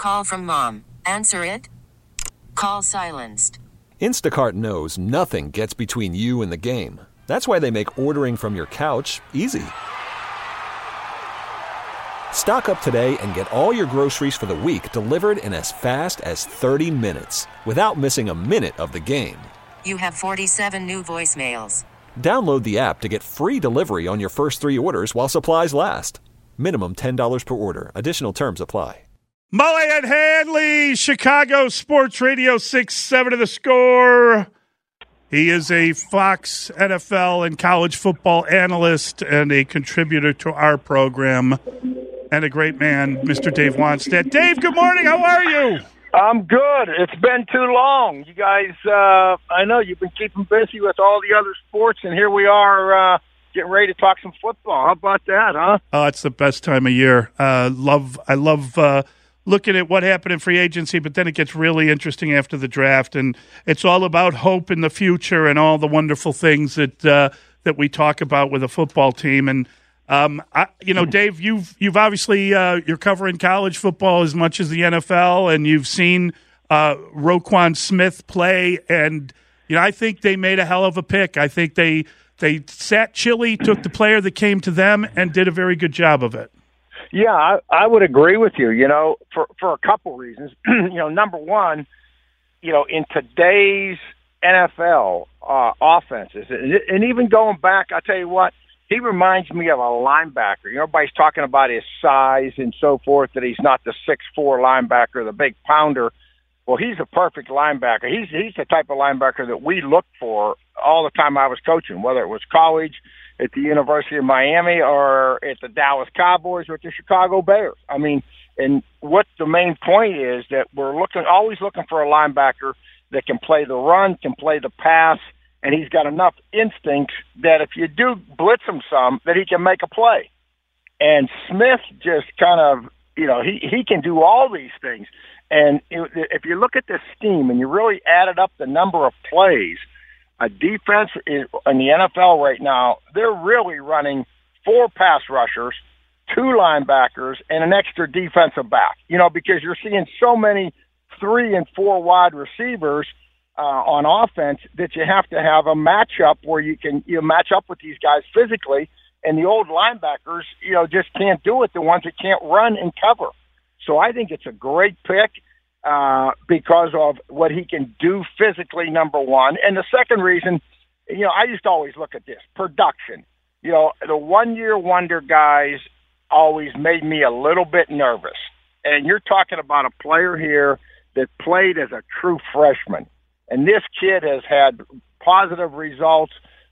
Call from mom. Answer it. Call silenced. Instacart knows nothing gets between you and the game. That's why they make ordering from your couch easy. Stock up today and get all your groceries for the week delivered in as fast as 30 minutes without missing a minute of the game. You have 47 new voicemails. Download the app to get free delivery on your first 3 orders while supplies last. Minimum $10 per order. Additional terms apply. Mully and Hanley, Chicago Sports Radio 6-7 to the score. He is a Fox NFL and college football analyst and a contributor to our program, and a great man, Mr. Dave Wannstedt. Dave, good morning. How are you? I'm good. It's been too long. You guys, I know you've been keeping busy with all the other sports, and here we are getting ready to talk some football. How about that, huh? Oh, it's the best time of year. I love looking at what happened in free agency, but then it gets really interesting after the draft, and it's all about hope in the future and all the wonderful things that we talk about with a football team. And Dave, you've obviously you're covering college football as much as the NFL, and you've seen Roquan Smith play, and I think they made a hell of a pick. I think they sat chilly, took the player that came to them, and did a very good job of it. Yeah, I would agree with you, for a couple reasons. Number one, in today's NFL offenses, and even going back, I'll tell you what, he reminds me of a linebacker. Everybody's talking about his size and so forth, that he's not the 6'4" linebacker, the big pounder. Well, he's a perfect linebacker. He's the type of linebacker that we looked for all the time I was coaching, whether it was college, at the University of Miami, or at the Dallas Cowboys, or at the Chicago Bears. I mean, and what the main point is that we're always looking for a linebacker that can play the run, can play the pass, and he's got enough instincts that if you do blitz him some, that he can make a play. And Smith just kind of, he can do all these things. And if you look at this scheme and you really added up the number of plays, a defense in the NFL right now, they're really running 4 pass rushers, 2 linebackers, and an extra defensive back, because you're seeing so many 3 and 4 wide receivers on offense that you have to have a matchup where you can match up with these guys physically, and the old linebackers, just can't do it, the ones that can't run and cover. So I think it's a great pick. Because of what he can do physically, number one. And the second reason, I used to always look at this, production. The one-year wonder guys always made me a little bit nervous. And you're talking about a player here that played as a true freshman. And this kid has had positive results,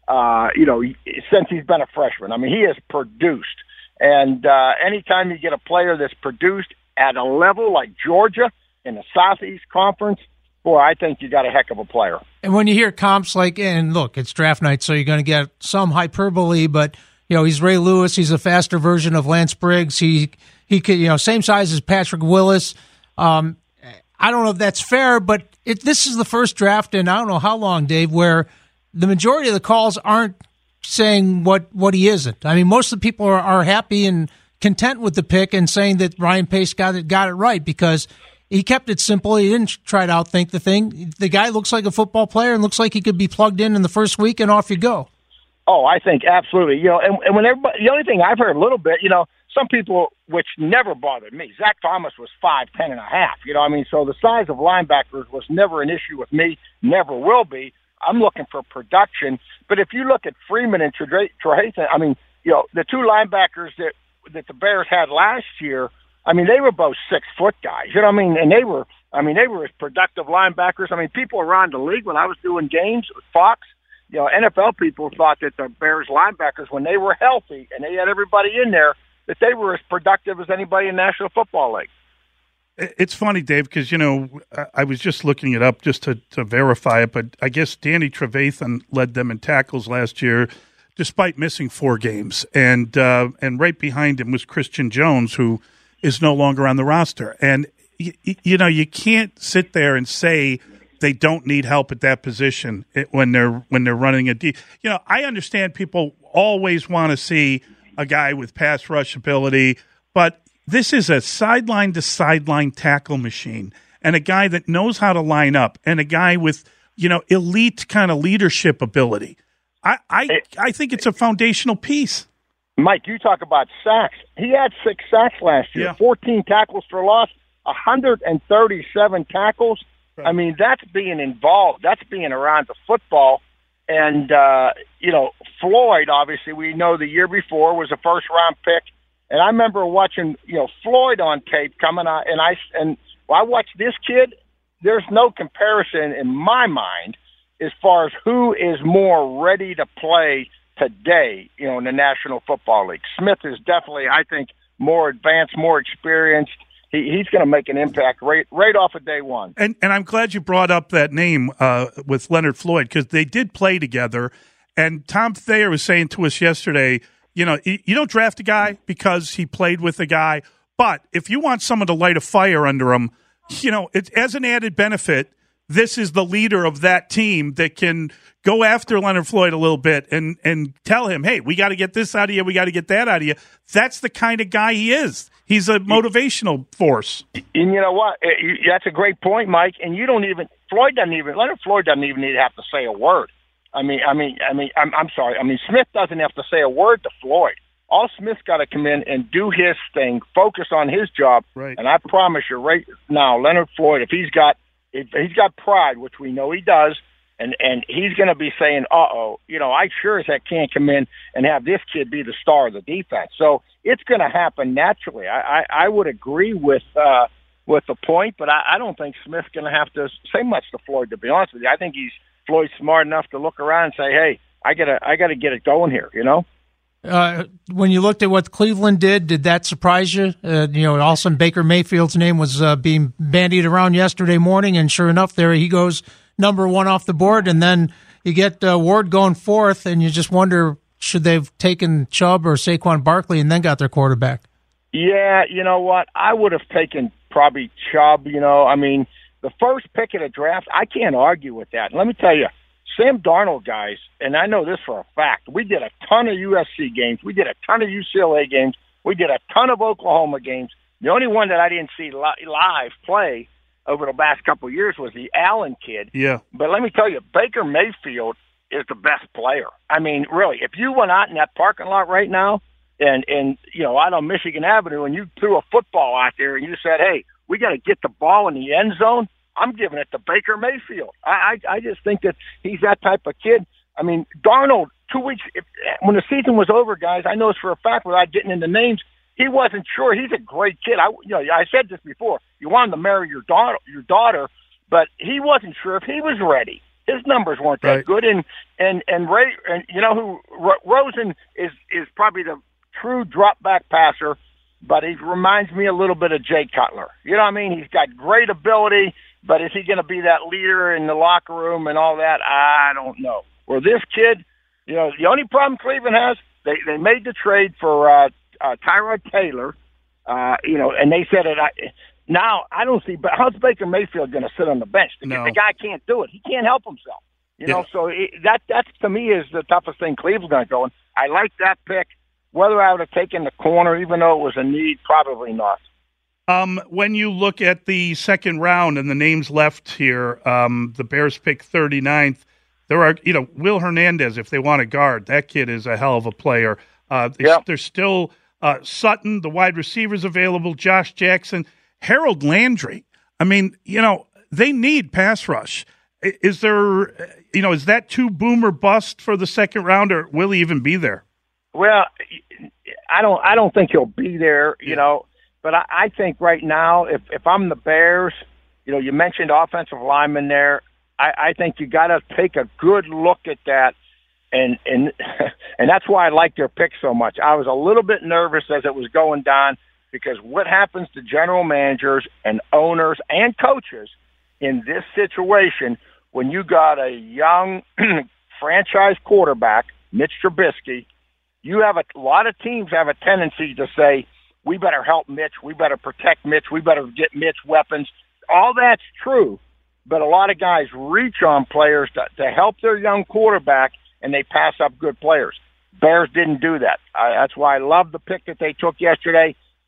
since he's been a freshman. I mean, he has produced. And anytime you get a player that's produced at a level like Georgia, in the Southeast Conference, boy, I think you got a heck of a player. And when you hear comps and look, it's draft night, so you're going to get some hyperbole, but, he's Ray Lewis. He's a faster version of Lance Briggs. He could, same size as Patrick Willis. I don't know if that's fair, but this is the first draft in I don't know how long, Dave, where the majority of the calls aren't saying what he isn't. I mean, most of the people are happy and content with the pick and saying that Ryan Pace got it right because he kept it simple. He didn't try to outthink the thing. The guy looks like a football player and looks like he could be plugged in the first week, and off you go. Oh, I think absolutely. And when everybody, the only thing I've heard a little bit, some people, which never bothered me. Zach Thomas was 5'10" and a half. So the size of linebackers was never an issue with me, never will be. I'm looking for production. But if you look at Freeman and Trehathan, the 2 linebackers that the Bears had last year, they were both 6-foot guys, and they were as productive linebackers. People around the league, when I was doing games with Fox, NFL people thought that the Bears linebackers, when they were healthy and they had everybody in there, that they were as productive as anybody in the National Football League. It's funny, Dave, because, I was just looking it up just to verify it, but I guess Danny Trevathan led them in tackles last year, despite missing 4 games. And right behind him was Christian Jones, who is no longer on the roster. And, you can't sit there and say they don't need help at that position when they're running a D. I understand people always want to see a guy with pass rush ability, but this is a sideline to sideline tackle machine, and a guy that knows how to line up, and a guy with elite kind of leadership ability. I think it's a foundational piece. Mike, you talk about sacks. He had 6 sacks last year, 14 tackles for loss, 137 tackles. Right. I mean, that's being involved. That's being around the football. And, Floyd, obviously, we know the year before was a first-round pick. And I remember watching, Floyd on tape coming out, and I watched this kid. There's no comparison in my mind as far as who is more ready to play today, in the National Football League. Smith is definitely, I think, more advanced, more experienced. He's going to make an impact right off of day one. And I'm glad you brought up that name with Leonard Floyd, because they did play together. And Tom Thayer was saying to us yesterday, you don't draft a guy because he played with a guy, but if you want someone to light a fire under him, it's as an added benefit, this is the leader of that team that can go after Leonard Floyd a little bit and tell him, hey, we got to get this out of you, we got to get that out of you. That's the kind of guy he is. He's a motivational force. And you know what? That's a great point, Mike. And Leonard Floyd doesn't even need to have to say a word. I'm sorry. Smith doesn't have to say a word to Floyd. All Smith's got to come in and do his thing, focus on his job. Right. And I promise you right now, Leonard Floyd, if he's got pride, which we know he does, and he's going to be saying, I sure as heck can't come in and have this kid be the star of the defense. So it's going to happen naturally. I would agree with the point, but I don't think Smith's going to have to say much to Floyd, to be honest with you. I think Floyd's smart enough to look around and say, hey, I gotta get it going here, When you looked at what Cleveland did that surprise you? All of a sudden Baker Mayfield's name was being bandied around yesterday morning, and sure enough, there he goes, number 1 off the board. And then you get Ward going 4th, and you just wonder, should they've taken Chubb or Saquon Barkley and then got their quarterback? Yeah, you know what? I would have taken probably Chubb. The first pick of the draft, I can't argue with that. And let me tell you, Sam Darnold, guys, and I know this for a fact, we did a ton of USC games. We did a ton of UCLA games. We did a ton of Oklahoma games. The only one that I didn't see live play over the last couple of years was the Allen kid. Yeah. But let me tell you, Baker Mayfield is the best player. Really, if you went out in that parking lot right now and out on Michigan Avenue and you threw a football out there and you said, hey, we got to get the ball in the end zone, I'm giving it to Baker Mayfield. I just think that he's that type of kid. Darnold, 2 weeks, when the season was over, guys, I know this for a fact without getting into names, he wasn't sure. He's a great kid. I said this before. You want him to marry your daughter, but he wasn't sure if he was ready. His numbers weren't that good. And Ray, Rosen is probably the true drop back passer, but he reminds me a little bit of Jay Cutler. You know what I mean? He's got great ability, but is he going to be that leader in the locker room and all that? I don't know. Or this kid, the only problem Cleveland has, they made the trade for Tyrod Taylor, and they said it. Now I don't see, but how's Baker Mayfield going to sit on the bench? The guy can't do it. He can't help himself. So that to me is the toughest thing Cleveland's going to go. And I like that pick. Whether I would have taken the corner, even though it was a need, probably not. When you look at the second round and the names left here, the Bears pick 39th. There are, Will Hernandez, if they want a guard. That kid is a hell of a player. There's still Sutton, the wide receivers available, Josh Jackson, Harold Landry. They need pass rush. Is there, is that too boom or bust for the second round, or will he even be there? Well, I don't think he'll be there, but I think right now, if I'm the Bears, you mentioned offensive linemen there. I think you got to take a good look at that, and that's why I like their pick so much. I was a little bit nervous as it was going down, because what happens to general managers and owners and coaches in this situation when you got a young franchise quarterback, Mitch Trubisky? You have a lot of teams have a tendency to say, we better help Mitch, we better protect Mitch, we better get Mitch weapons. All that's true, but a lot of guys reach on players to help their young quarterback, and they pass up good players. Bears didn't do that. That's why I love the pick that they took yesterday.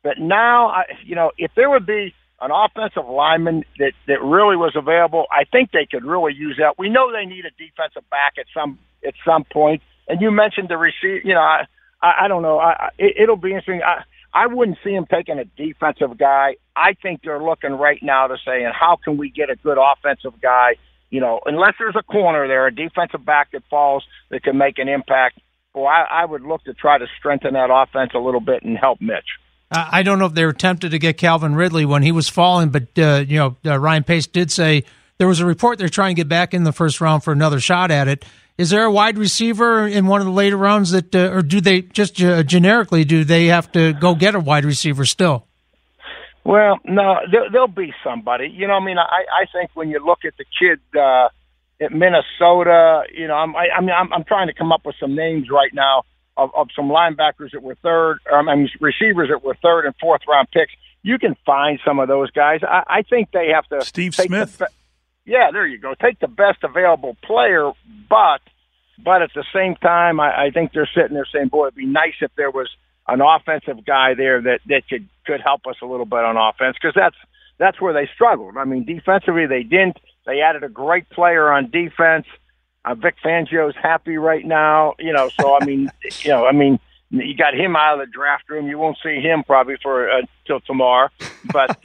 But now, if there would be an offensive lineman that really was available, I think they could really use that. We know they need a defensive back at some point. And you mentioned the receiver. I don't know. It'll be interesting. I wouldn't see him taking a defensive guy. I think they're looking right now to saying, how can we get a good offensive guy? Unless there's a corner there, a defensive back that falls that can make an impact. Well, I would look to try to strengthen that offense a little bit and help Mitch. I don't know if they were tempted to get Calvin Ridley when he was falling, but Ryan Pace did say there was a report they're trying to get back in the first round for another shot at it. Is there a wide receiver in one of the later rounds that, or do they just generically, do they have to go get a wide receiver still? Well, no, there'll be somebody. I think when you look at the kid at Minnesota, I'm trying to come up with some names right now of some linebackers that were receivers that were third and fourth round picks. You can find some of those guys. I think they have to. Steve Smith. Yeah, there you go. Take the best available player, but at the same time, I think they're sitting there saying, boy, it'd be nice if there was an offensive guy there that could help us a little bit on offense, because that's where they struggled. I mean, defensively they didn't. They added a great player on defense. Vic Fangio's happy right now, so you got him out of the draft room. You won't see him probably for till tomorrow, but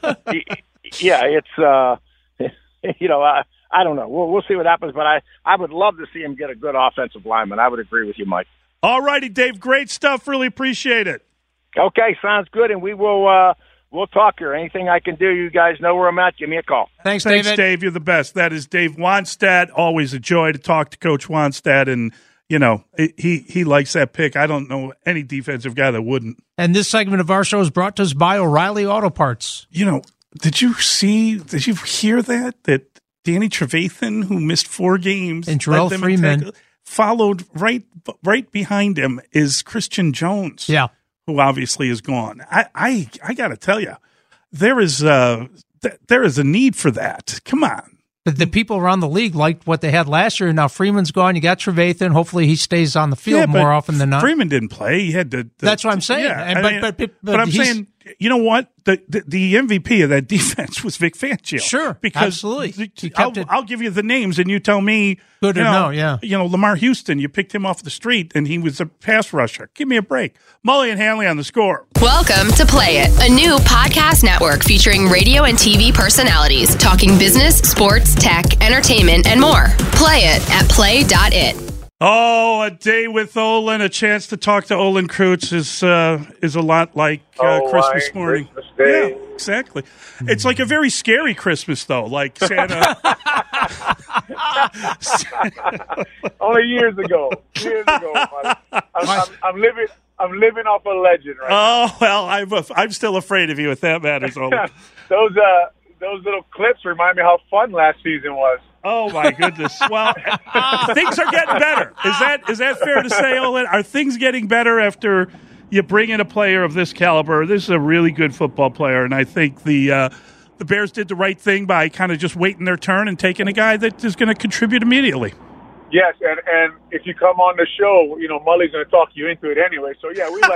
it's I don't know. We'll see what happens, but I would love to see him get a good offensive lineman. I would agree with you, Mike. All righty, Dave. Great stuff. Really appreciate it. Okay, sounds good, and we will we'll talk here. Anything I can do, you guys know where I'm at. Give me a call. Thanks, Dave. You're the best. That is Dave Wannstedt. Always a joy to talk to Coach Wannstedt, and he likes that pick. I don't know any defensive guy that wouldn't. And this segment of our show is brought to us by O'Reilly Auto Parts. Did you hear that Danny Trevathan, who missed 4 games, and Terrell Freeman followed right behind him is Christian Jones. Yeah. Who obviously is gone. I got to tell you, there is a need for that. Come on. But the people around the league liked what they had last year. Now Freeman's gone. You got Trevathan. Hopefully he stays on the field more often than not. Freeman didn't play. He had to. That's what I'm saying. Yeah, but I'm saying, you know what? The MVP of that defense was Vic Fangio. Sure, because absolutely. I'll give you the names, and you tell me. Good to know. Yeah. Lamar Houston. You picked him off the street, and he was a pass rusher. Give me a break. Mully and Hanley on the score. Welcome to Play It, a new podcast network featuring radio and TV personalities talking business, sports, tech, entertainment, and more. Play it at play.it. Oh, a day with Olin, a chance to talk to Olin Kreutz is a lot like Christmas morning. Christmas Day. Yeah, exactly. It's like a very scary Christmas, though, like Santa. Only years ago. I'm living off a legend right now. Oh, well, I'm still afraid of you if that matters, Olin. Those little clips remind me how fun last season was. Oh my goodness! Well, things are getting better. Is that fair to say, Olin? Are things getting better after you bring in a player of this caliber? This is a really good football player, and I think the Bears did the right thing by kind of just waiting their turn and taking a guy that is going to contribute immediately. Yes, and if you come on the show, Mully's going to talk you into it anyway. So yeah, we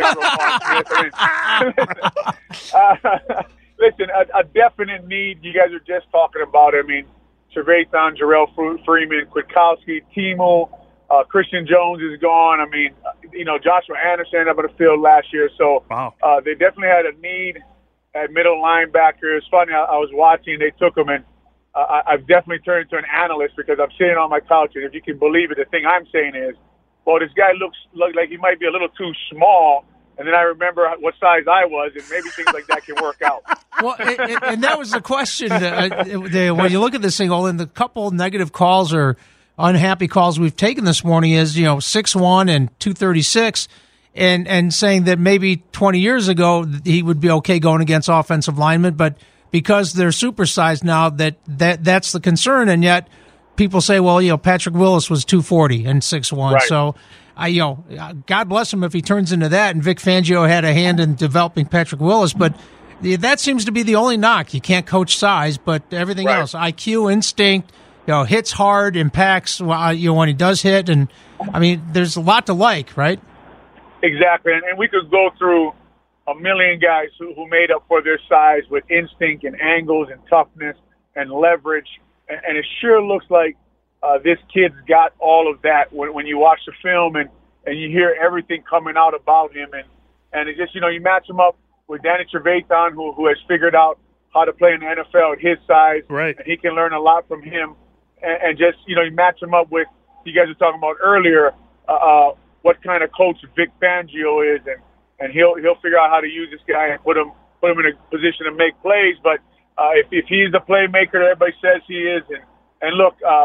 like listen, a definite need. You guys are just talking about. I mean, Trevathan, Terrell Freeman, Kwiatkowski, Timu, Christian Jones is gone. I mean, Joshua Anderson ended up on the field last year. So wow. They definitely had a need at middle linebacker. It's funny, I was watching, they took him, and I've definitely turned into an analyst because I'm sitting on my couch, and if you can believe it, the thing I'm saying is, well, this guy looks like he might be a little too small. And then I remember what size I was, and maybe things like that can work out. Well, and that was the question. When you look at this thing, Olin, the couple negative calls or unhappy calls we've taken this morning is, 6'1" and 236, and saying that maybe 20 years ago he would be okay going against offensive linemen, but because they're supersized now, that's the concern, and yet people say, well, Patrick Willis was 240 and 6'1", right. So. God bless him if he turns into that. And Vic Fangio had a hand in developing Patrick Willis, but that seems to be the only knock. You can't coach size, but everything else, IQ, instinct, hits hard, impacts when he does hit, and I mean, there's a lot to like, right? Exactly, and we could go through a million guys who made up for their size with instinct and angles and toughness and leverage. And it sure looks like this kid's got all of that when you watch the film and you hear everything coming out about him. And it just, you match him up with Danny Trevathan, who has figured out how to play in the NFL at his size. Right. And he can learn a lot from him. And just, you match him up with, you guys were talking about earlier, what kind of coach Vic Fangio is. And he'll figure out how to use this guy and put him in a position to make plays. But if he's the playmaker that everybody says he is, and look, I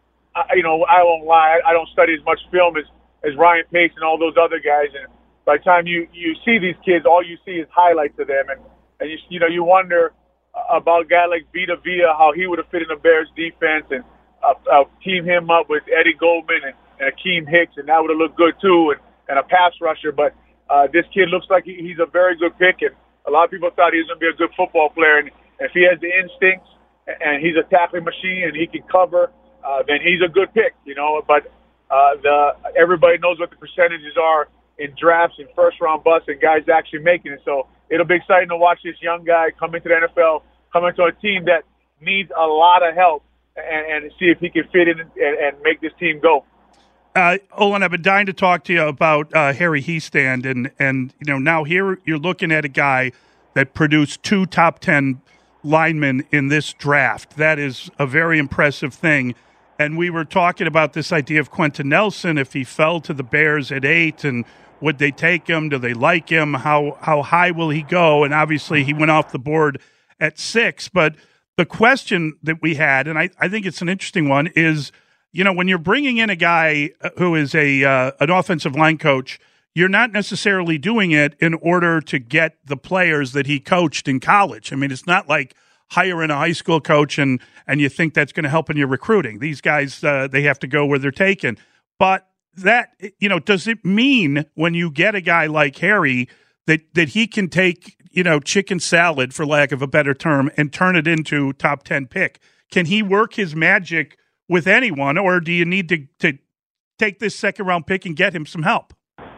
won't lie, I don't study as much film as Ryan Pace and all those other guys. And by the time you see these kids, all you see is highlights of them. And you wonder about a guy like Vita Vea, how he would have fit in the Bears defense, and team him up with Eddie Goldman and Akeem Hicks, and that would have looked good too, and a pass rusher. But this kid looks like he's a very good pick, and a lot of people thought he was going to be a good football player. And if he has the instincts and he's a tackling machine and he can cover, then he's a good pick, But everybody knows what the percentages are in drafts and first-round busts and guys actually making it. So it'll be exciting to watch this young guy come into the NFL, come into a team that needs a lot of help, and see if he can fit in and make this team go. Olin, I've been dying to talk to you about Harry Hiestand, and now here you're looking at a guy that produced 2 top 10 linemen in this draft. That is a very impressive thing. And we were talking about this idea of Quentin Nelson, if he fell to the Bears at 8, and would they take him? Do they like him? How high will he go? And obviously he went off the board at 6. But the question that we had, and I think it's an interesting one, is, when you're bringing in a guy who is an offensive line coach, you're not necessarily doing it in order to get the players that he coached in college. I mean, it's not like hiring a high school coach and you think that's going to help in your recruiting. These guys, they have to go where they're taken. But that, does it mean when you get a guy like Harry that he can take, chicken salad, for lack of a better term, and turn it into top 10 pick? Can he work his magic with anyone, or do you need to take this second round pick and get him some help?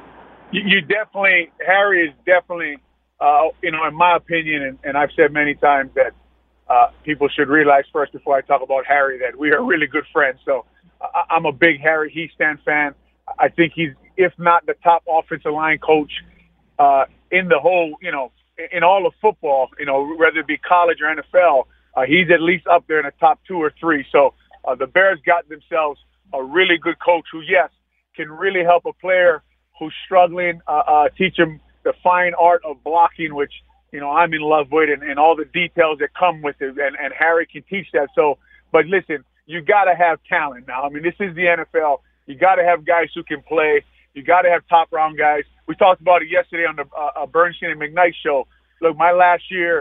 You definitely, Harry is definitely, in my opinion, and I've said many times that people should realize first before I talk about Harry that we are really good friends. So I'm a big Harry Hiestand fan. I think he's, if not the top offensive line coach in the whole, in all of football, whether it be college or NFL, he's at least up there in the top 2 or 3. So the Bears got themselves a really good coach who, yes, can really help a player who's struggling, teach him the fine art of blocking, which, I'm in love with, and all the details that come with it. And Harry can teach that. So, but listen, you got to have talent now. I mean, this is the NFL. You got to have guys who can play. You got to have top round guys. We talked about it yesterday on the Bernstein and McKnight show. Look, my last year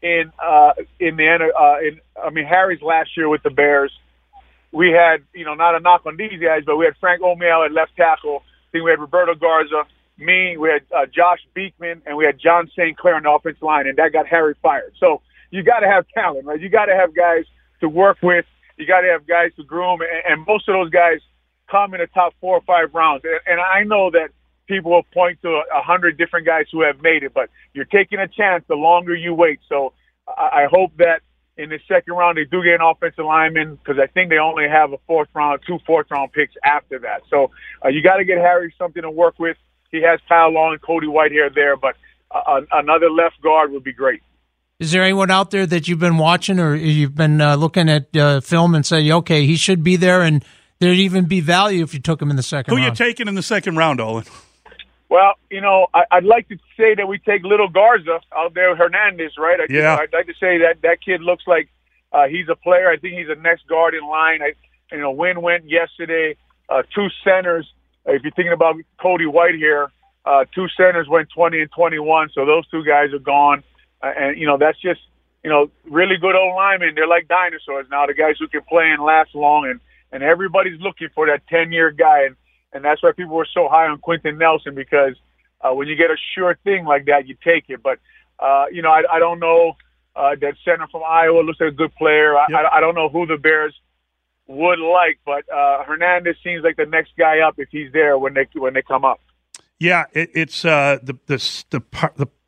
Harry's last year with the Bears, we had, not a knock on these guys, but we had Frank Omeal at left tackle. I think we had Roberto Garza, me, we had Josh Beekman, and we had John St. Clair on the offensive line, and that got Harry fired. So you got to have talent, right? You got to have guys to work with. You got to have guys to groom, and most of those guys come in the top 4 or 5 rounds. And I know that people will point to 100 different guys who have made it, but you're taking a chance the longer you wait. So I hope that in the second round they do get an offensive lineman, because I think they only have a 4th round, 2 4th-round picks after that. So you got to get Harry something to work with. He has Kyle Long and Cody Whitehair there, but another left guard would be great. Is there anyone out there that you've been watching or you've been looking at film and say, okay, he should be there, and there'd even be value if you took him in the second round? Who are you taking in the second round, Olin? Well, I'd like to say that we take Little Garza out there, Hernandez, right? I'd like to say that kid looks like he's a player. I think he's the next guard in line. Wynn went yesterday. 2 centers. If you're thinking about Cody Whitehair, 2 centers went 20 and 21, so those 2 guys are gone. That's just, really good old linemen. They're like dinosaurs now, the guys who can play and last long, and everybody's looking for that 10-year guy, and that's why people were so high on Quentin Nelson, because when you get a sure thing like that, you take it. But, I don't know that center from Iowa looks like a good player. Yep. I don't know who the Bears would like, but Hernandez seems like the next guy up if he's there when they come up. Yeah, it's the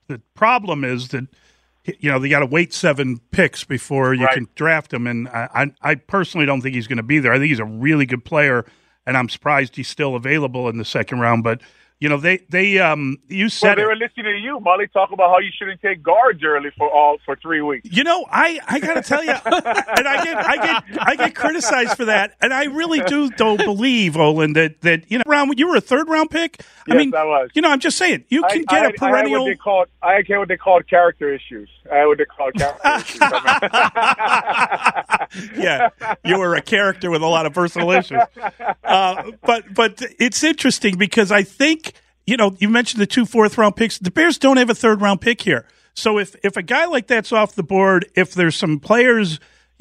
The problem is that, they got to wait 7 picks before you can draft him, and I personally don't think he's going to be there. I think he's a really good player, and I'm surprised he's still available in the second round. But you said they were listening to you, Molly, talk about how you shouldn't take guards early for 3 weeks. I got to tell you, and I get criticized for that, and I really don't believe, Olin, that round you were a 3rd round pick. Yes, I was. I'm just saying you can get a perennial. I get what they called character issues. I had what they called character issues. Yeah, you were a character with a lot of personal issues. But it's interesting because I think, you mentioned the 2 4th-round picks. The Bears don't have a 3rd-round pick here. So if a guy like that's off the board, if there's some players,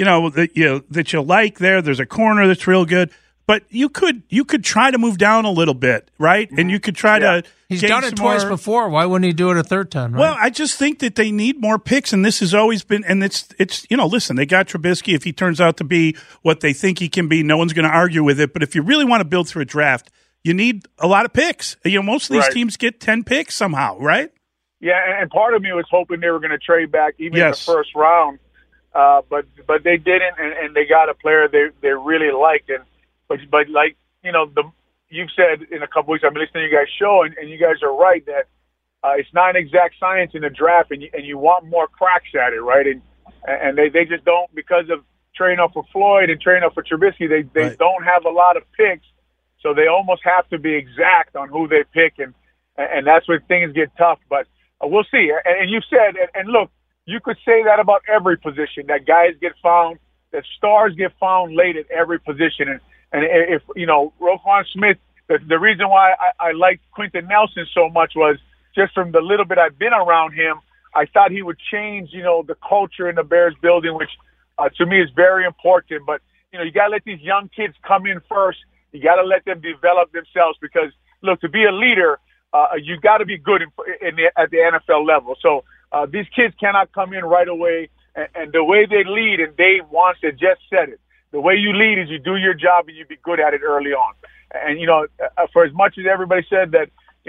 that you like there's a corner that's real good. But you could try to move down a little bit, right? And you could try to. He's done it twice before. Why wouldn't he do it a 3rd time? Right? Well, I just think that they need more picks, and this has always been. And it's listen, they got Trubisky. If he turns out to be what they think he can be, no one's going to argue with it. But if you really want to build through a draft, you need a lot of picks. Most of these teams get 10 picks somehow, right? Yeah, and part of me was hoping they were going to trade back even in the 1st round, but they didn't, and they got a player they really liked. But like, you've said in a couple weeks, I've been listening to you guys' show, and you guys are right that it's not an exact science in the draft, and you want more cracks at it, right? And they just don't, because of trading up for Floyd and trading up for Trubisky, they don't have a lot of picks, so they almost have to be exact on who they pick, and that's where things get tough. But we'll see. And you said, and look, you could say that about every position, that guys get found, that stars get found late at every position. And if, Roquan Smith, the reason why I liked Quentin Nelson so much was just from the little bit I've been around him, I thought he would change, the culture in the Bears building, which to me is very important. But, you got to let these young kids come in first. You got to let them develop themselves because, look, to be a leader, you got to be good at the NFL level. So these kids cannot come in right away. And the way they lead, and Dave wants to just said it, the way you lead is you do your job and you be good at it early on. And, for as much as everybody said that,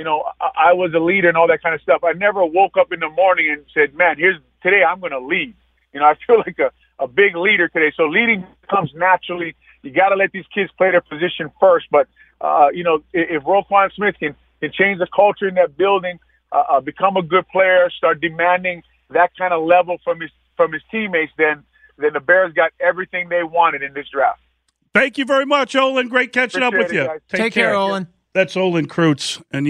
I was a leader and all that kind of stuff, I never woke up in the morning and said, man, today I'm going to lead. I feel like a big leader today. So leading comes naturally. You got to let these kids play their position first. But, if Roquan Smith can change the culture in that building, become a good player, start demanding that kind of level from his teammates, then the Bears got everything they wanted in this draft. Thank you very much, Olin. Great catching up with you. Take care, Olin. That's Olin Kreutz. And,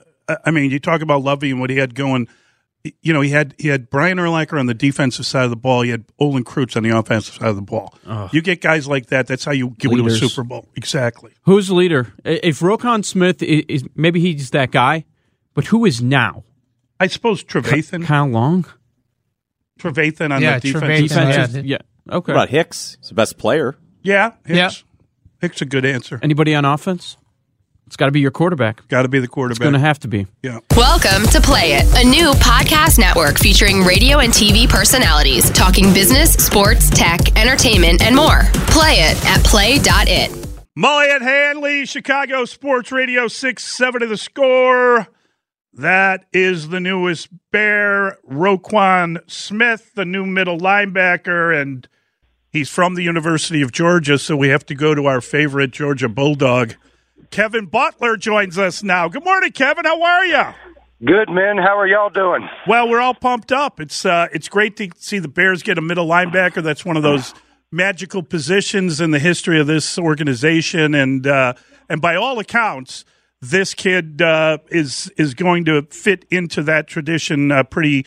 you talk about Lovey and what he had going. He had Brian Urlacher on the defensive side of the ball. He had Olin Kreutz on the offensive side of the ball. You get guys like that. That's how you get to a Super Bowl. Exactly. Who's the leader? If Roquan Smith is maybe he's that guy, but who is now? I suppose Trevathan. Kyle Long? Trevathan on the defense. Yeah. Okay. What about Hicks? He's the best player. Yeah, Hicks. Yeah. Hicks a good answer. Anybody on offense? It's got to be your quarterback. Got to be the quarterback. It's going to have to be. Yeah. Welcome to Play It, a new podcast network featuring radio and TV personalities talking business, sports, tech, entertainment, and more. Play it at play.it. Molly and Hanley, Chicago Sports Radio 6-7 to the score. That is the newest Bear, Roquan Smith, the new middle linebacker, and he's from the University of Georgia, so we have to go to our favorite Georgia Bulldog. Kevin Butler joins us now. Good morning, Kevin. How are you? Good, man. How are y'all doing? Well, we're all pumped up. It's great to see the Bears get a middle linebacker. That's one of those magical positions in the history of this organization, and by all accounts, this kid is going to fit into that tradition pretty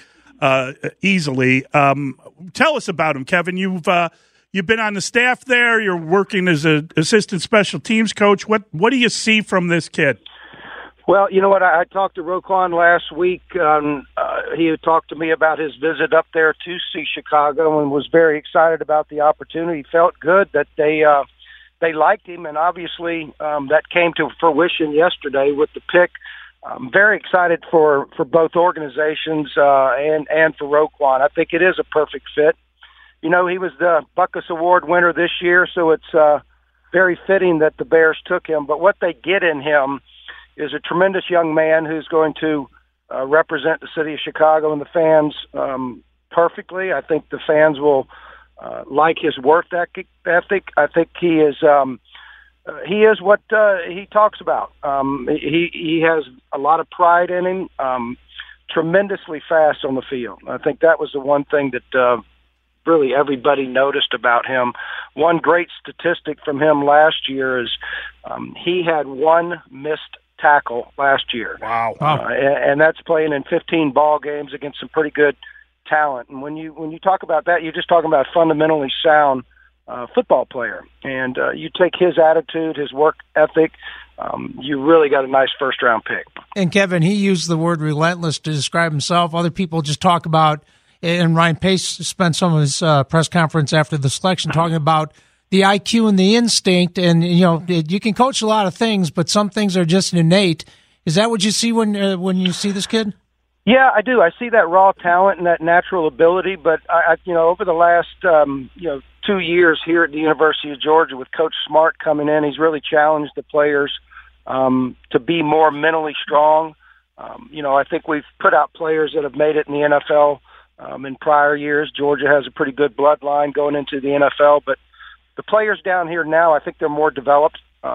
easily. Tell us about him, Kevin. You've been on the staff there. You're working as an assistant special teams coach. What do you see from this kid? Well, you know what? I talked to Roquan last week. He had talked to me about his visit up there to see Chicago and was very excited about the opportunity. He felt good that they liked him, and obviously that came to fruition yesterday with the pick. I'm very excited for both organizations and for Roquan. I think it is a perfect fit. You know, he was the Butkus Award winner this year, so it's very fitting that the Bears took him. But what they get in him is a tremendous young man who's going to represent the city of Chicago and the fans perfectly. I think the fans will like his work ethic. I think he is what he talks about. He has a lot of pride in him. Tremendously fast on the field. I think that was the one thing that really everybody noticed about him. One great statistic from him last year is he had one missed tackle last year. Wow. And that's playing in 15 ball games against some pretty good talent. And when you talk about that, you're just talking about a fundamentally sound football player. And you take his attitude, his work ethic, you really got a nice first-round pick. And, Kevin, he used the word relentless to describe himself. Other people just talk about, and Ryan Pace spent some of his press conference after the selection talking about the IQ and the instinct. And, you can coach a lot of things, but some things are just innate. Is that what you see when you see this kid? Yeah, I do. I see that raw talent and that natural ability. But, over the last, 2 years here at the University of Georgia with Coach Smart coming in, he's really challenged the players to be more mentally strong. I think we've put out players that have made it in the NFL in prior years. Georgia has a pretty good bloodline going into the NFL, but the players down here now, I think they're more developed.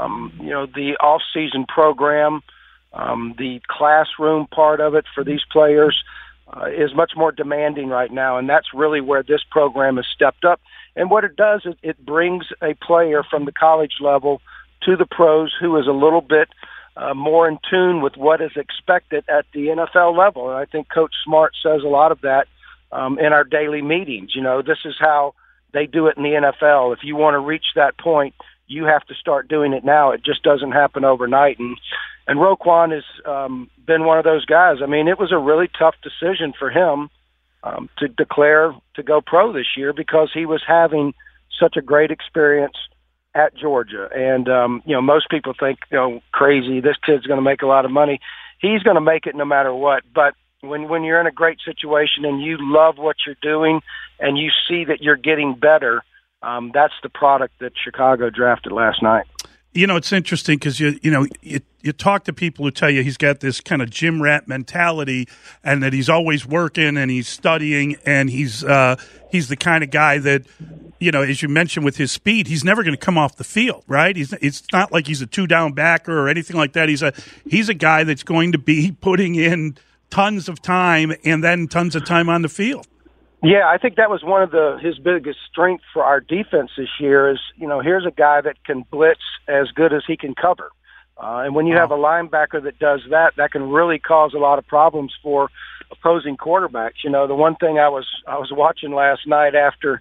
The off-season program, the classroom part of it for these players is much more demanding right now, and that's really where this program has stepped up. And what it does is it brings a player from the college level to the pros who is a little bit more in tune with what is expected at the NFL level. And I think Coach Smart says a lot of that in our daily meetings. This is how they do it in the NFL. If you want to reach that point, you have to start doing it now. It just doesn't happen overnight. And Roquan has been one of those guys. I mean, it was a really tough decision for him to declare to go pro this year because he was having such a great experience at Georgia. And, most people think, crazy, this kid's going to make a lot of money. He's going to make it no matter what. But when you're in a great situation and you love what you're doing and you see that you're getting better, that's the product that Chicago drafted last night. It's interesting because you talk to people who tell you he's got this kind of gym rat mentality and that he's always working and he's studying and he's the kind of guy that, as you mentioned with his speed, he's never going to come off the field, right? It's not like he's a 2-down backer or anything like that. He's a guy that's going to be putting in tons of time and then tons of time on the field. Yeah, I think that was one of his biggest strengths for our defense this year is, here's a guy that can blitz as good as he can cover. And when you have a linebacker that does that, that can really cause a lot of problems for opposing quarterbacks. The one thing I was watching last night after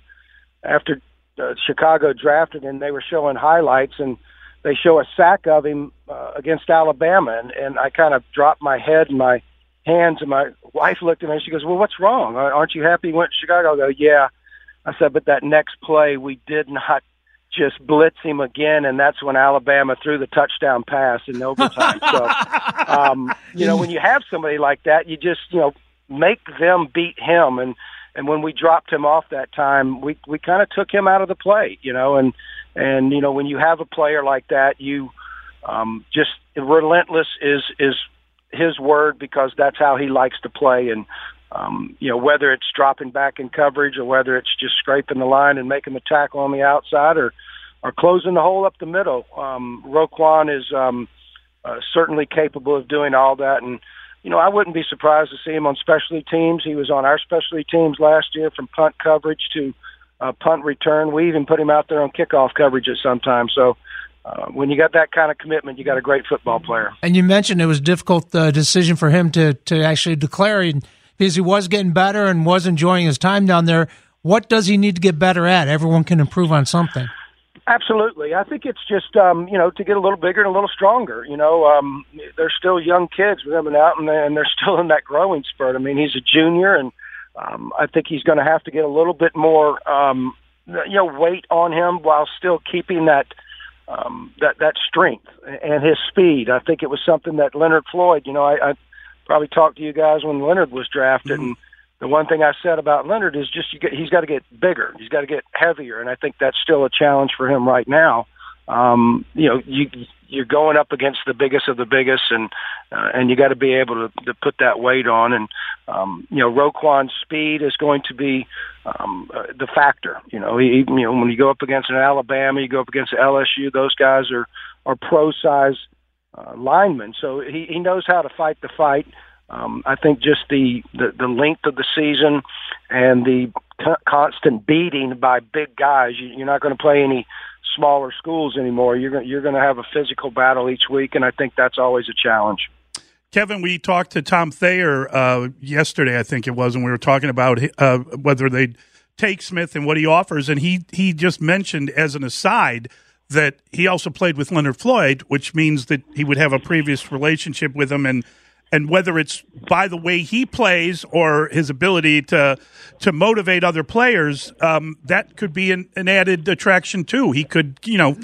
Chicago drafted him, they were showing highlights, and they show a sack of him against Alabama, and I kind of dropped my head and my hands, and my wife looked at me and she goes, well, what's wrong? Aren't you happy he went to Chicago? I go, yeah. I said, but that next play, we did not just blitz him again, and that's when Alabama threw the touchdown pass in overtime. So, when you have somebody like that, you just, make them beat him. And when we dropped him off that time, we kind of took him out of the play, and when you have a player like that, you just relentless is his word because that's how he likes to play. And, whether it's dropping back in coverage or whether it's just scraping the line and making the tackle on the outside or closing the hole up the middle, Roquan is certainly capable of doing all that. And, I wouldn't be surprised to see him on specialty teams. He was on our specialty teams last year from punt coverage to punt return. We even put him out there on kickoff coverage at some time. So, when you got that kind of commitment, you got a great football player. And you mentioned it was a difficult decision for him to actually declare because he was getting better and was enjoying his time down there. What does he need to get better at? Everyone can improve on something. Absolutely. I think it's just, to get a little bigger and a little stronger. They're still young kids coming out, and they're still in that growing spurt. I mean, he's a junior, and I think he's going to have to get a little bit more, weight on him while still keeping that strength and his speed. I think it was something that Leonard Floyd, I probably talked to you guys when Leonard was drafted, and the one thing I said about Leonard is just he's got to get bigger. He's got to get heavier, and I think that's still a challenge for him right now. You you're going up against the biggest of the biggest, and you got to be able to put that weight on. And Roquan's speed is going to be the factor. When you go up against an Alabama, you go up against LSU. Those guys are pro size linemen, so he knows how to fight the fight. I think just the length of the season and the constant beating by big guys, you're not going to play any smaller schools anymore. You're going to have a physical battle each week, and I think that's always a challenge. Kevin, we talked to Tom Thayer yesterday, I think it was, and we were talking about whether they'd take Smith and what he offers, and he just mentioned as an aside that he also played with Leonard Floyd, which means that he would have a previous relationship with him, and whether it's by the way he plays or his ability to motivate other players, that could be an added attraction too. He could,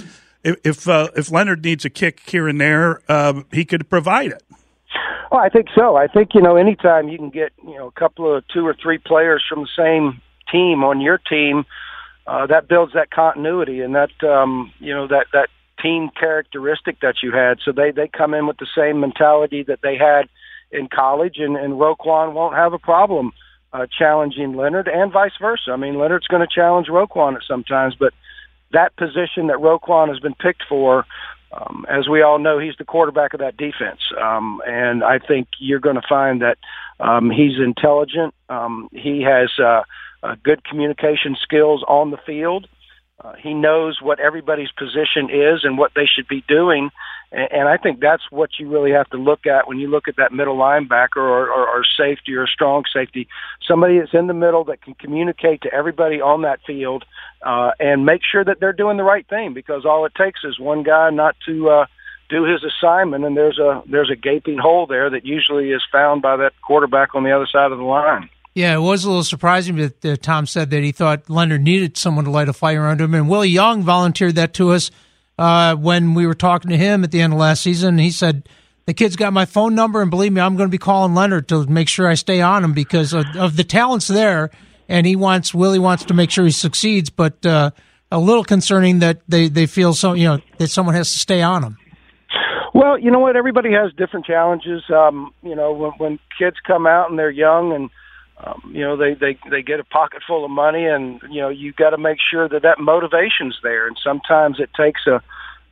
if Leonard needs a kick here and there, he could provide it. Well, I think so. I think, anytime you can get, a couple of 2 or 3 players from the same team on your team, that builds that continuity and that, that team characteristic that you had. So they come in with the same mentality that they had in college, and Roquan won't have a problem challenging Leonard, and vice versa. I mean, Leonard's going to challenge Roquan at sometimes, but that position that Roquan has been picked for, as we all know, he's the quarterback of that defense. And I think you're going to find that he's intelligent. He has good communication skills on the field. He knows what everybody's position is and what they should be doing. And I think that's what you really have to look at when you look at that middle linebacker or safety or strong safety, somebody that's in the middle that can communicate to everybody on that field and make sure that they're doing the right thing, because all it takes is one guy not to do his assignment, and there's a gaping hole there that usually is found by that quarterback on the other side of the line. Yeah, it was a little surprising that Tom said that he thought Leonard needed someone to light a fire under him. And Willie Young volunteered that to us when we were talking to him at the end of last season. He said, the kid's got my phone number, and believe me, I'm going to be calling Leonard to make sure I stay on him because of the talent's there, and Willie wants to make sure he succeeds, but a little concerning that they feel that someone has to stay on him. Well, you know what? Everybody has different challenges. When kids come out and they're young and they get a pocket full of money, and you've got to make sure that motivation's there. And sometimes it takes a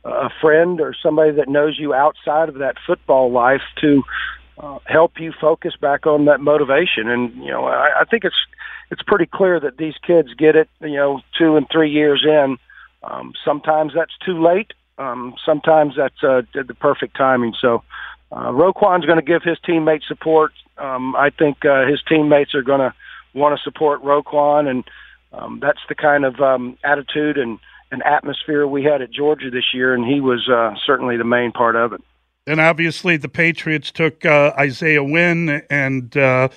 friend or somebody that knows you outside of that football life to help you focus back on that motivation. And I think it's pretty clear that these kids get it. 2 and 3 years in. Sometimes that's too late. Sometimes that's the perfect timing. So Roquan's going to give his teammates support. I think his teammates are going to want to support Roquan, and that's the kind of attitude and atmosphere we had at Georgia this year, and he was certainly the main part of it. And obviously the Patriots took Isaiah Wynn, and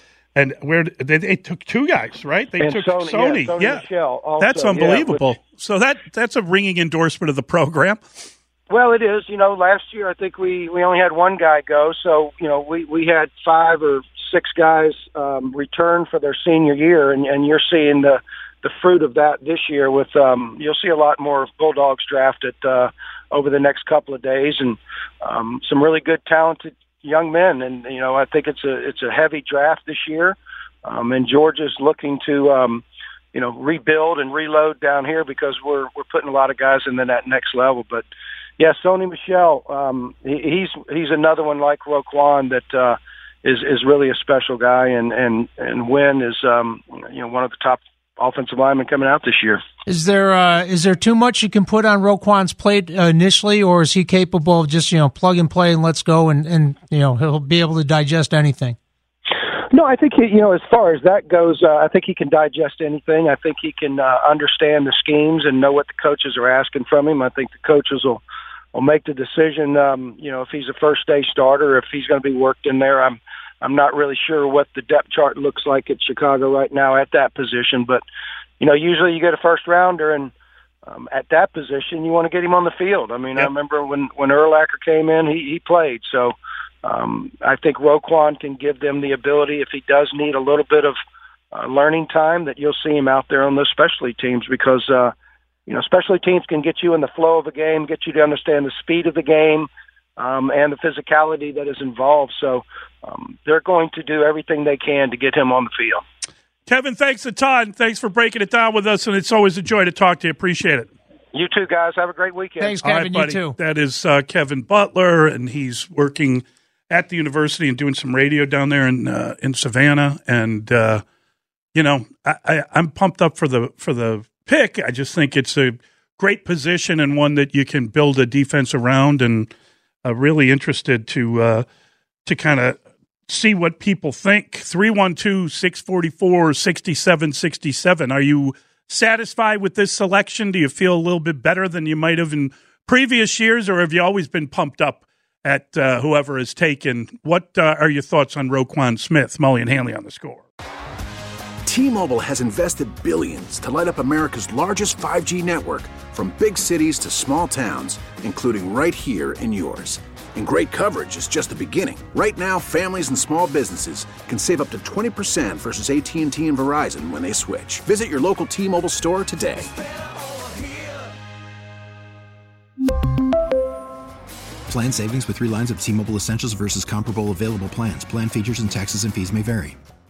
where they took 2 guys, right? They took Sony. Yeah. Michel also, that's unbelievable. So that's a ringing endorsement of the program. Well, it is. Last year I think we only had 1 guy go, so we had 5 or 6 guys return for their senior year, and you're seeing the fruit of that this year. With you'll see a lot more Bulldogs drafted over the next couple of days, and some really good, talented young men. And I think it's a heavy draft this year, and Georgia's looking to rebuild and reload down here because we're putting a lot of guys in that next level. But yeah, Sony Michel, he's another one like Roquan that is really a special guy, and Wynn is one of the top offensive linemen coming out this year. Is there too much you can put on Roquan's plate initially, or is he capable of just plug and play and let's go, and he'll be able to digest anything? No, I think as far as that goes, I think he can digest anything. I think he can understand the schemes and know what the coaches are asking from him. I think the coaches will make the decision. If he's a first day starter, if he's going to be worked in there. I'm not really sure what the depth chart looks like at Chicago right now at that position, but usually you get a first rounder, and at that position you want to get him on the field. I mean, yep. I remember when Urlacher came in, he played. So I think Roquan can give them the ability, if he does need a little bit of learning time, that you'll see him out there on those specialty teams, because special teams can get you in the flow of a game, get you to understand the speed of the game, and the physicality that is involved. So they're going to do everything they can to get him on the field. Kevin, thanks a ton. Thanks for breaking it down with us, and it's always a joy to talk to you. Appreciate it. You too, guys. Have a great weekend. Thanks, Kevin. All right, you too. That is Kevin Butler, and he's working at the university and doing some radio down there in Savannah. And I'm pumped up for the pick. I just think it's a great position and one that you can build a defense around, and really interested to kind of see what people think. 312-644-6767. Are you satisfied with this selection? Do you feel a little bit better than you might have in previous years, or have you always been pumped up at whoever is taken? What are your thoughts on Roquan Smith? Mully and Hanley on The Score. T-Mobile has invested billions to light up America's largest 5G network, from big cities to small towns, including right here in yours. And great coverage is just the beginning. Right now, families and small businesses can save up to 20% versus AT&T and Verizon when they switch. Visit your local T-Mobile store today. Plan savings with 3 lines of T-Mobile Essentials versus comparable available plans. Plan features and taxes and fees may vary.